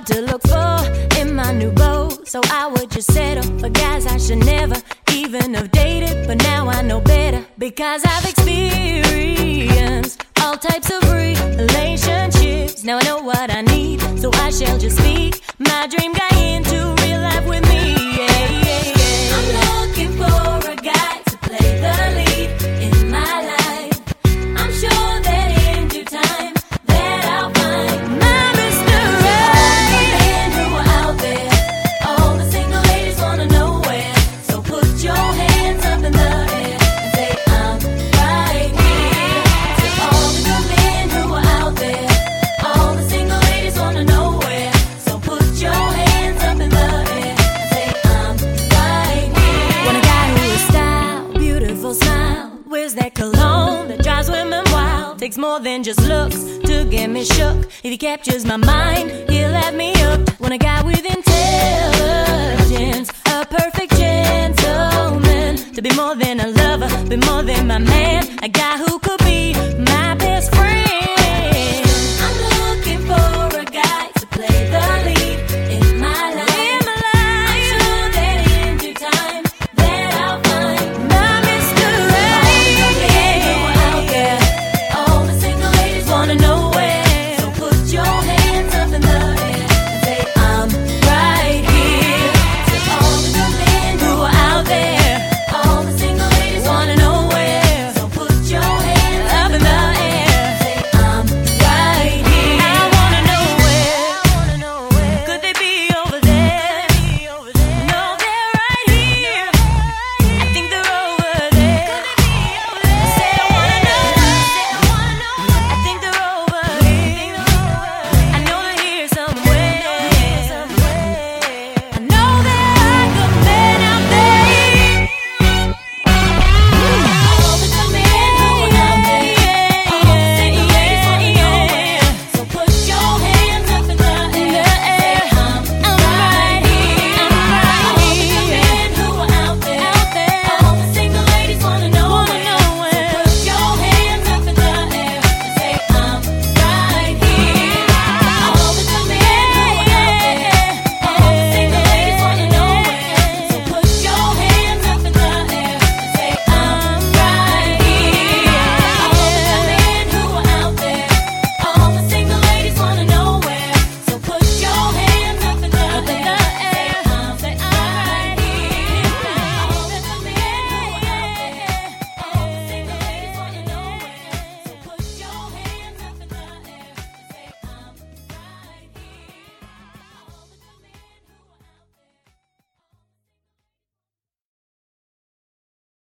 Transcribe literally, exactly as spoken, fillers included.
what to look for in my new beau. So I would just settle for guys I should never even have dated. But now I know better, because I've experienced all types of relationships. Now I know what I need, so I shall just speak my dream guy into real life with me. Yeah, yeah, yeah. I'm looking for a guy to play the lead in my life. I'm sure that in due time that I'll find my Mister Right. All the men who are out there, all the single ladies wanna know where. So put your hands up in the air and say I'm right here. To all the good men who are out there, all the single ladies wanna know where. So put your hands up in the air and say I'm right here. Want a guy who is style, beautiful smile, wears that cologne that drives women wild. Takes more than just looks to get me shook. If he captures my mind, he'll have me hooked. Want a guy with intelligence, a perfect gentleman, to be more than a lover, be more than my man. A guy who could